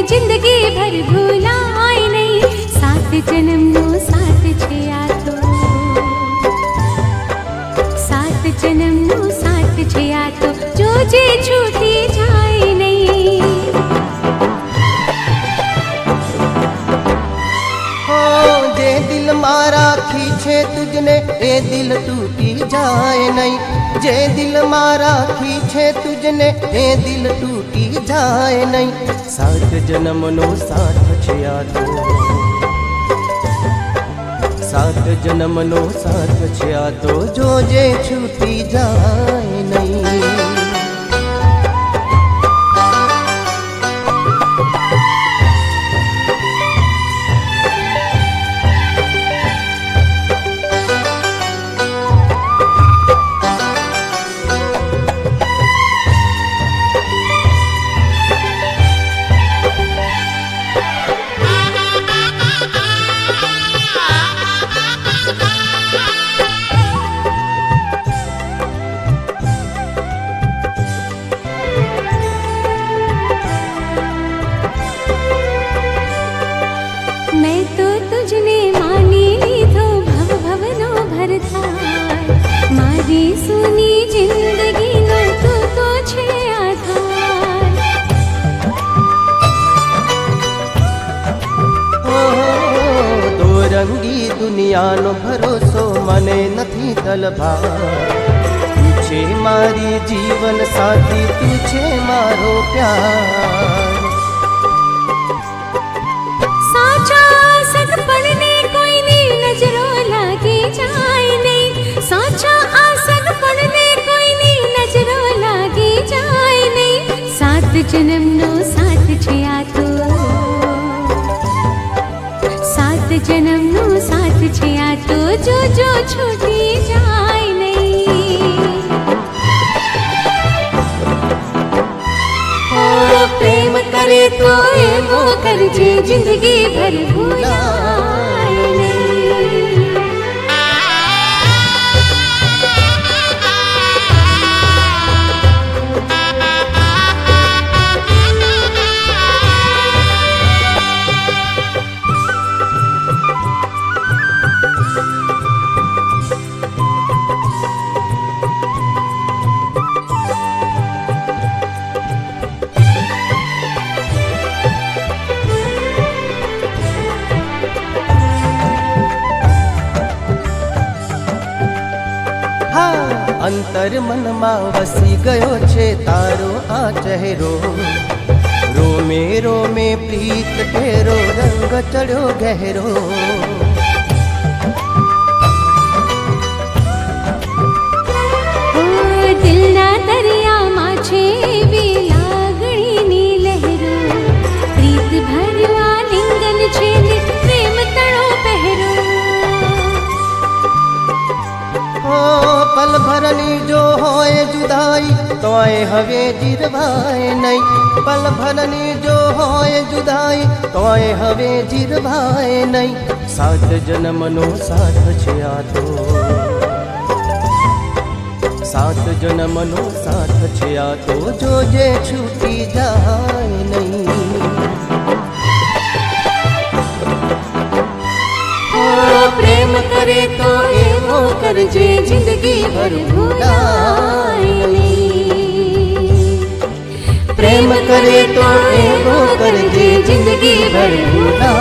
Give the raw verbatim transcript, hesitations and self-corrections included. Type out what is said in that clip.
जिंदगी भर भूलाय नहीं। सात जन्म नो साथ छे आ तो, सात जन्म नो साथ छे आ तो, जो जे छूटी जाए नहीं। हो जे दिल मारा खींचे तुझने ए दिल टूटी जाए नहीं। जे दिल मारा खींचे तुझने ए दिल टूटी जाए नहीं। सात जन्म नो साथ छे आ तो, सात जन्म नो साथ छे आ तो, जो जे छूटी जाए नहीं। मैं तो तुझने मानी लीधो भव भवनो भरतार। मारी सुनी जिंदगी नो तू तो छे आधार। ओ दो रंगी दुनिया नो भरोसो मने नथी तलभार। तू छे मारी जीवन साथी, तू छे मारो प्यार। साचा सगपणने कोईनी नजरो लागी जाए नहीं। साचा आ सगपणने कोईनी नजरो लागी जाए नहीं। सात जन्म नो साथ छे आ तो, सात जन्म नो साथ छे आ तो, जो जो छूटी जाए नहीं। ओ प्रेम करे तो एवो करजे, जिंदगी भर भूलाय नहीं। अंतर मन में वसी गयो छे तारो आ चेहरो। रोमे रोमे प्रीत तेरो रंग चढ़ो गहरो। दिल ना दरिया माछे भी लागणी नी लहरो। प्रीत भरवा लिंगन छे ने प्रेम तणो पहरो। ओ पल भरनी जो होए जुदाई, तोए हवे जिरवाए नहीं। पल भरनी जो होए जुदाई, तोए हवे जिरवाए नहीं। सात जन्म नो साथ छे आ तो, सात जन्म नो साथ छे आ तो, जो जे छूटी जाए नहीं। ओ प्रेम करे तो एवो करजे, जिंदगी भर भूलाय नहीं। प्रेम करे तो एवो करजे, जिंदगी भर भूलाय।